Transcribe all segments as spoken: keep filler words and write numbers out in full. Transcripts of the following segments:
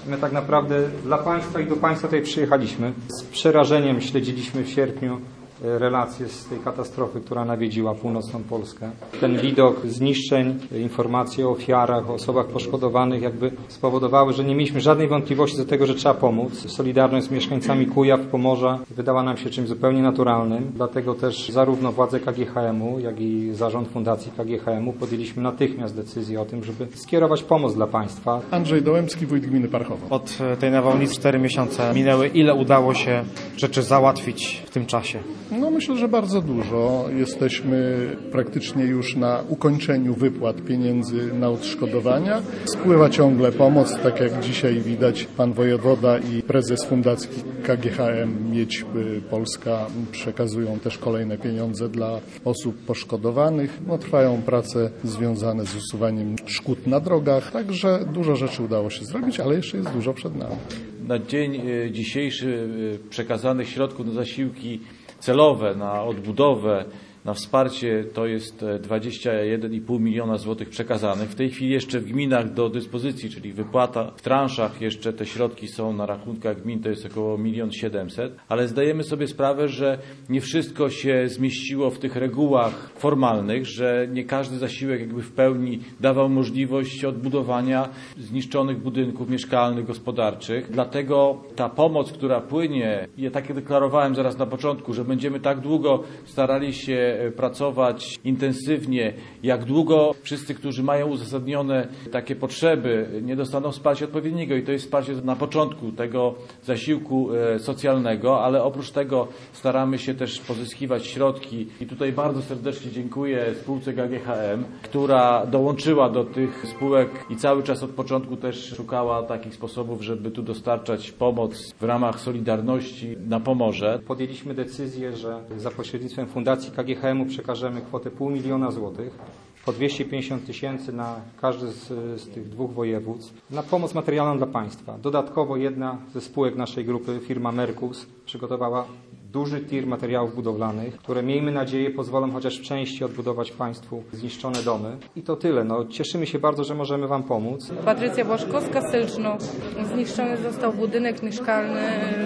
My tak naprawdę dla Państwa i do Państwa tutaj przyjechaliśmy. Z przerażeniem śledziliśmy w sierpniu relacje z tej katastrofy, która nawiedziła północną Polskę. Ten widok zniszczeń, informacje o ofiarach, o osobach poszkodowanych jakby spowodowały, że nie mieliśmy żadnej wątpliwości do tego, że trzeba pomóc. Solidarność z mieszkańcami Kujaw, Pomorza wydała nam się czymś zupełnie naturalnym. Dlatego też zarówno władze K G H M-u, jak i zarząd Fundacji K G H M-u podjęliśmy natychmiast decyzję o tym, żeby skierować pomoc dla Państwa. Andrzej Dołębski, wójt gminy Parchowo. Od tej nawałnicy cztery miesiące minęły. Ile udało się rzeczy załatwić w tym czasie? No myślę, że bardzo dużo. Jesteśmy praktycznie już na ukończeniu wypłat pieniędzy na odszkodowania. Spływa ciągle pomoc, tak jak dzisiaj widać, pan wojewoda i prezes Fundacji K G H M Miedź Polska przekazują też kolejne pieniądze dla osób poszkodowanych. No, trwają prace związane z usuwaniem szkód na drogach, także dużo rzeczy udało się zrobić, ale jeszcze jest dużo przed nami. Na dzień dzisiejszy przekazanych środków na zasiłki celowe, na odbudowę, na wsparcie to jest dwadzieścia jeden i pół miliona złotych przekazanych. W tej chwili jeszcze w gminach do dyspozycji, czyli wypłata w transzach, jeszcze te środki są na rachunkach gmin, to jest około milion siedemset, ale zdajemy sobie sprawę, że nie wszystko się zmieściło w tych regułach formalnych, że nie każdy zasiłek jakby w pełni dawał możliwość odbudowania zniszczonych budynków mieszkalnych, gospodarczych. Dlatego ta pomoc, która płynie, ja tak deklarowałem zaraz na początku, że będziemy tak długo starali się pracować intensywnie, jak długo wszyscy, którzy mają uzasadnione takie potrzeby, nie dostaną wsparcia odpowiedniego i to jest wsparcie na początku tego zasiłku socjalnego, ale oprócz tego staramy się też pozyskiwać środki i tutaj bardzo serdecznie dziękuję spółce K G H M, która dołączyła do tych spółek i cały czas od początku też szukała takich sposobów, żeby tu dostarczać pomoc w ramach Solidarności na Pomorze. Podjęliśmy decyzję, że za pośrednictwem Fundacji K G H M-u przekażemy kwotę pół miliona złotych, po dwieście pięćdziesiąt tysięcy na każdy z, z tych dwóch województw, na pomoc materialną dla państwa. Dodatkowo jedna ze spółek naszej grupy, firma Merkus, przygotowała duży tir materiałów budowlanych, które miejmy nadzieję pozwolą chociaż w części odbudować Państwu zniszczone domy. I to tyle. No, cieszymy się bardzo, że możemy Wam pomóc. Patrycja Błaszkowska, Selczno. Zniszczony został budynek mieszkalny,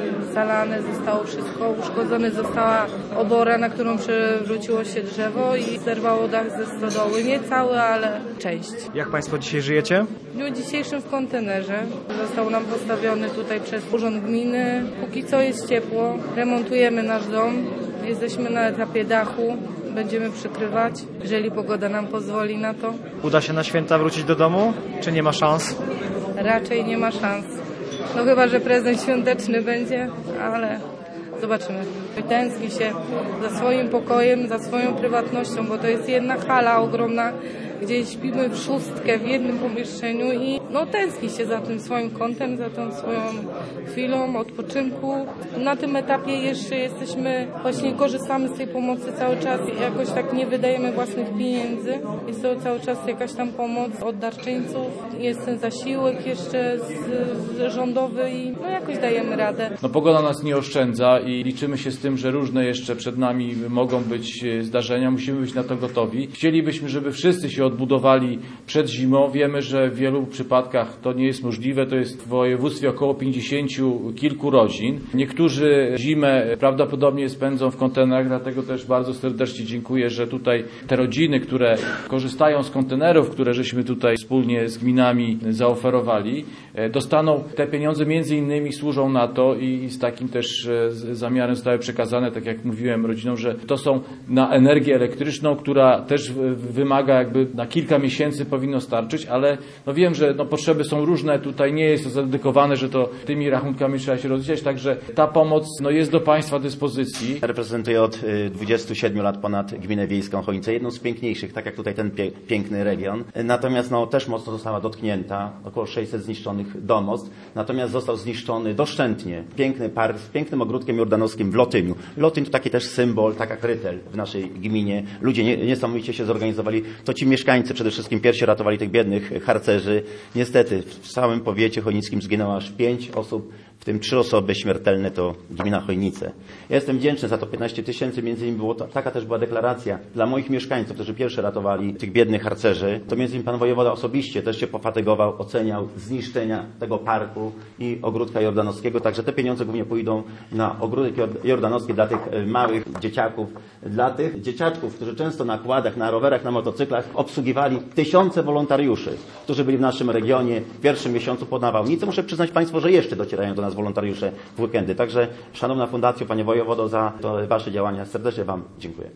zalane zostało wszystko, uszkodzony została obora, na którą przewróciło się drzewo i zerwało dach ze stodoły. Nie cały, ale część. Jak Państwo dzisiaj żyjecie? W dniu dzisiejszym w kontenerze. Został nam postawiony tutaj przez Urząd Gminy. Póki co jest ciepło. Remontujemy nasz dom. Jesteśmy na etapie dachu. Będziemy przykrywać, jeżeli pogoda nam pozwoli na to. Uda się na święta wrócić do domu, czy nie ma szans? Raczej nie ma szans. No chyba, że prezent świąteczny będzie, ale zobaczymy. Tęskni się za swoim pokojem, za swoją prywatnością, bo to jest jedna hala ogromna, gdzie śpimy w szóstkę w jednym pomieszczeniu i no tęskni się za tym swoim kątem, za tą swoją chwilą odpoczynku. Na tym etapie jeszcze jesteśmy, właśnie korzystamy z tej pomocy cały czas i jakoś tak nie wydajemy własnych pieniędzy. Jest to cały czas jakaś tam pomoc od darczyńców. Jest ten zasiłek jeszcze z, z rządowy i no jakoś dajemy radę. No pogoda nas nie oszczędza i liczymy się z tym, że różne jeszcze przed nami mogą być zdarzenia. Musimy być na to gotowi. Chcielibyśmy, żeby wszyscy się odbudowali przed zimą. Wiemy, że w wielu przypadkach to nie jest możliwe. To jest w województwie około pięćdziesięciu kilku rodzin. Niektórzy zimę prawdopodobnie spędzą w kontenerach, dlatego też bardzo serdecznie dziękuję, że tutaj te rodziny, które korzystają z kontenerów, które żeśmy tutaj wspólnie z gminami zaoferowali, dostaną te pieniądze, między innymi służą na to i z takim też zamiarem zostały przekazane, tak jak mówiłem rodzinom, że to są na energię elektryczną, która też wymaga jakby na kilka miesięcy powinno starczyć, ale no wiem, że no potrzeby są różne, tutaj nie jest to zadedykowane, że to tymi rachunkami trzeba się rozliczać, także ta pomoc no jest do Państwa dyspozycji. Reprezentuję od dwudziestu siedmiu lat ponad gminę wiejską Chojnice, jedną z piękniejszych, tak jak tutaj ten pie piękny region. Natomiast no też mocno została dotknięta, około sześćset zniszczonych domostw, natomiast został zniszczony doszczętnie piękny park z pięknym ogródkiem jordanowskim w Lotyniu. Lotyń to taki też symbol, tak jak Rytel w naszej gminie. Ludzie nie, niesamowicie się zorganizowali. To ci mieszkańcy przede wszystkim pierwsi ratowali tych biednych harcerzy. Niestety w całym powiecie chojnickim zginęło aż pięć osób w tym trzy osoby śmiertelne to gmina Chojnice. Ja jestem wdzięczny za to piętnaście tysięcy, między innymi było to, taka też była deklaracja dla moich mieszkańców, którzy pierwszy ratowali tych biednych harcerzy. To między innymi pan wojewoda osobiście też się pofatygował, oceniał zniszczenia tego parku i ogródka jordanowskiego, także te pieniądze głównie pójdą na ogródek jordanowski dla tych małych dzieciaków, dla tych dzieciaczków, którzy często na kładach, na rowerach, na motocyklach obsługiwali tysiące wolontariuszy, którzy byli w naszym regionie w pierwszym miesiącu po nawałnicy. Muszę przyznać Państwu, że jeszcze docierają do nas wolontariusze w weekendy. Także szanowna Fundacja, Panie Wojewodo, za to Wasze działania serdecznie Wam dziękuję.